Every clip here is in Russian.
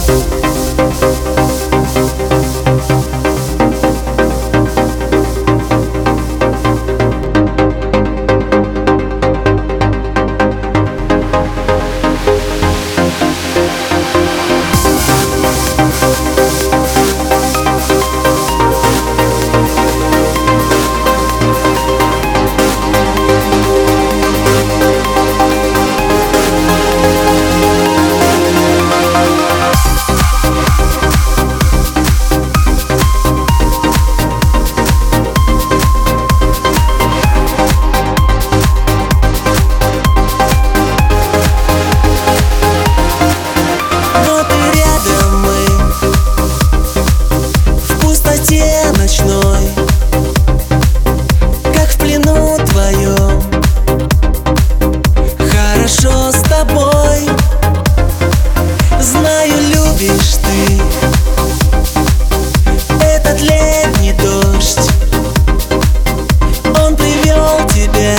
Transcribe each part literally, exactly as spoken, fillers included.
Ночной, как в плену твоем, хорошо с тобой. Знаю, любишь ты этот летний дождь. Он привел тебя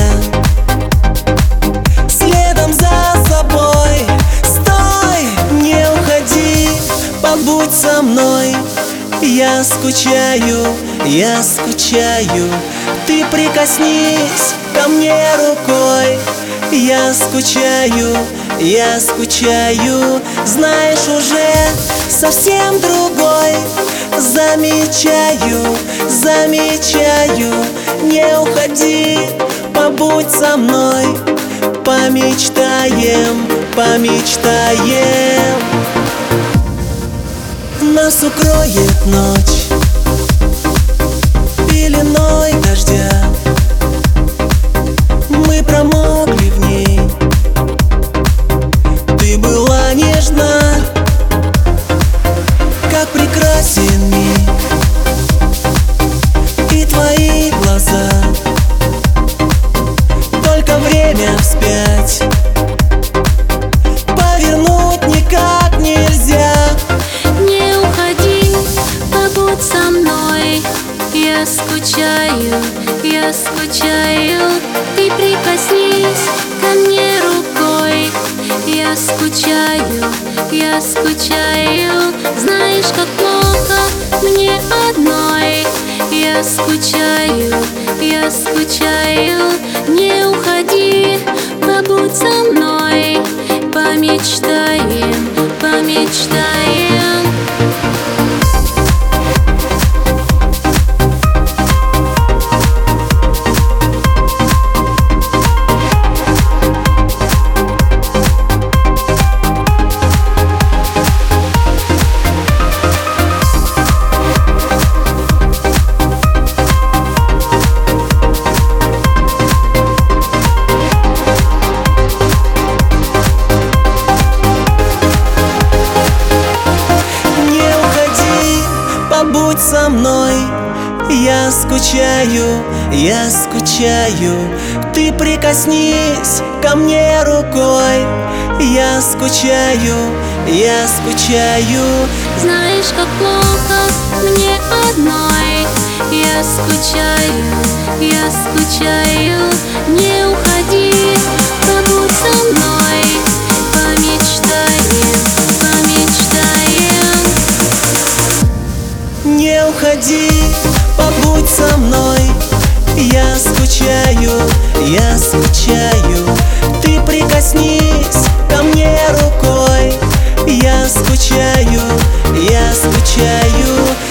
следом за собой. Стой, не уходи, побудь со мной. Я скучаю, я скучаю, ты прикоснись ко мне рукой. Я скучаю, я скучаю, знаешь, уже совсем другой. Замечаю, замечаю, не уходи, побудь со мной. Помечтаем, помечтаем. Нас укроет ночь пеленой дождя. Мы промокли в ней. Ты была нежна, как прекрасен миг. И твои глаза, только время вспять повернуть никак нельзя. Со мной я скучаю, я скучаю, ты прикоснись ко мне рукой. Я скучаю, я скучаю, знаешь, как плохо мне одной. Я скучаю, я скучаю, не уходи, побудь со мной. Помечтаем, помечтаем. Побудь со мной, я скучаю, я скучаю, ты прикоснись ко мне рукой. Я скучаю, я скучаю, знаешь, как плохо мне одной. Я скучаю, я скучаю, не уходи, побудь со мной. Помечтаем, помечтаем. Не уходи, побудь со мной. Я скучаю, я скучаю, ты прикоснись ко мне рукой. Я скучаю, я скучаю,